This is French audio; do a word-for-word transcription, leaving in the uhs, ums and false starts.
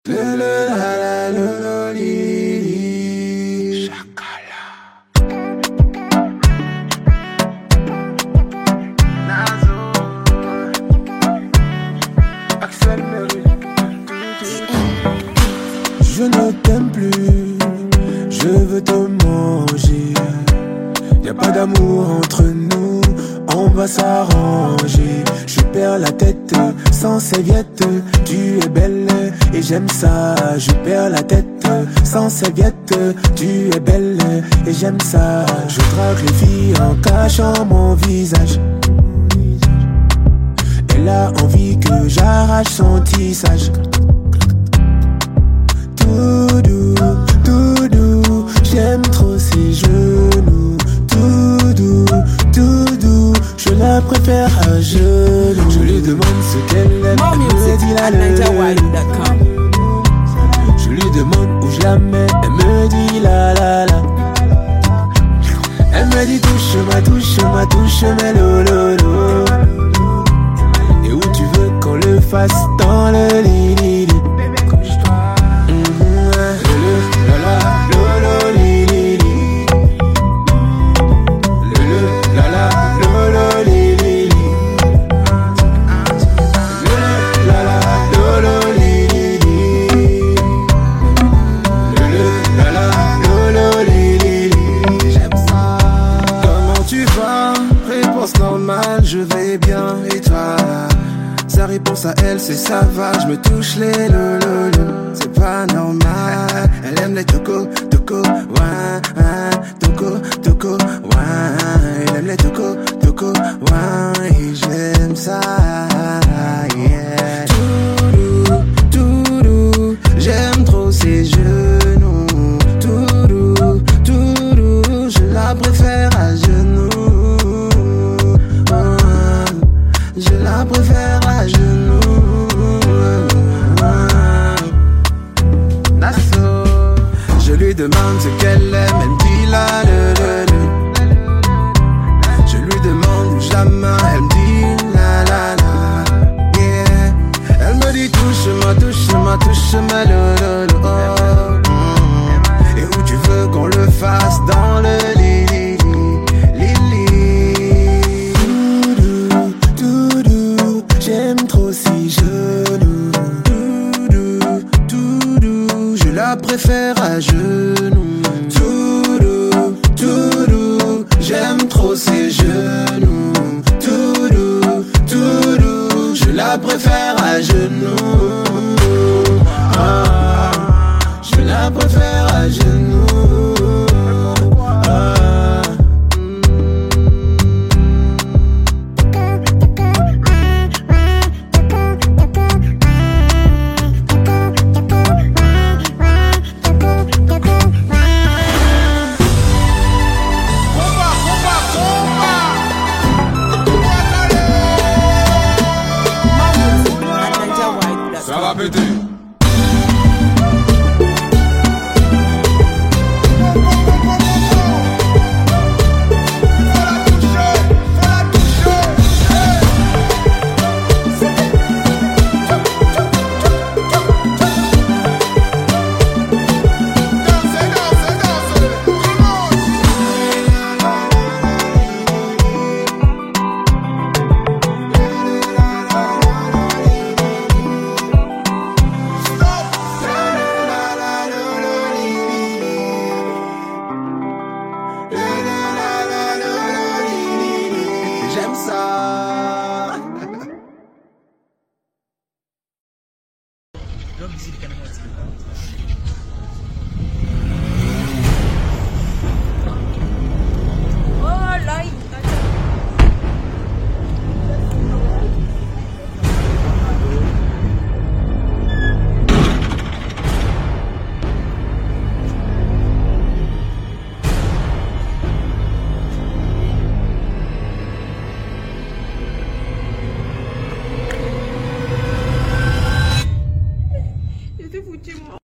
Je ne t'aime plus, je veux te manger. Y'a pas d'amour entre nous, on va s'arranger. Je perds la tête sans serviette, tu es belle et j'aime ça. Je perds la tête sans serviette, tu es belle et j'aime ça. Je drague les filles en cachant mon visage. Elle a envie que j'arrache son tissage. Tout doux, tout doux, j'aime trop ses genoux. Tout doux, tout doux, je la préfère à genoux. Je lui demande ce qu'elle aime, elle me dit la le. Je lui demande où je la mets, elle me dit la la la. Elle me dit touche-moi, touche-moi, touche-moi lolo. Et où tu veux qu'on le fasse dans le lit, lit, lit. Je vais bien et toi? Sa réponse à elle c'est ça va. Je me touche les lololo. C'est pas normal. Elle aime les tocos, tocos, ouin, ouin, tocos, tocos, ouin. Elle aime les tocos, tocos, ouin. Et j'aime ça, yeah. Tout doux, tout doux, j'aime trop ses genoux. Tout doux, tout doux, je la préfère à genoux. Je la préfère à genoux. Nassau. Je lui demande ce qu'elle aime, elle me dit la le, le, le. Je lui demande où jamais, elle me dit la la la. Yeah. Elle me dit touche-moi, touche-moi, touche-moi le, le, le. Oh. Mm. Et où tu veux qu'on le fasse dans le lit. J'aime trop ses genoux. Tout doux, tout doux, je la préfère à genoux. Tout doux, tout doux, j'aime trop ses genoux. Tout doux, tout doux, je la préfère à genoux. Ah, je la préfère à genoux. Ah. Ça va péter. J'aime ça. Drop music ka naman.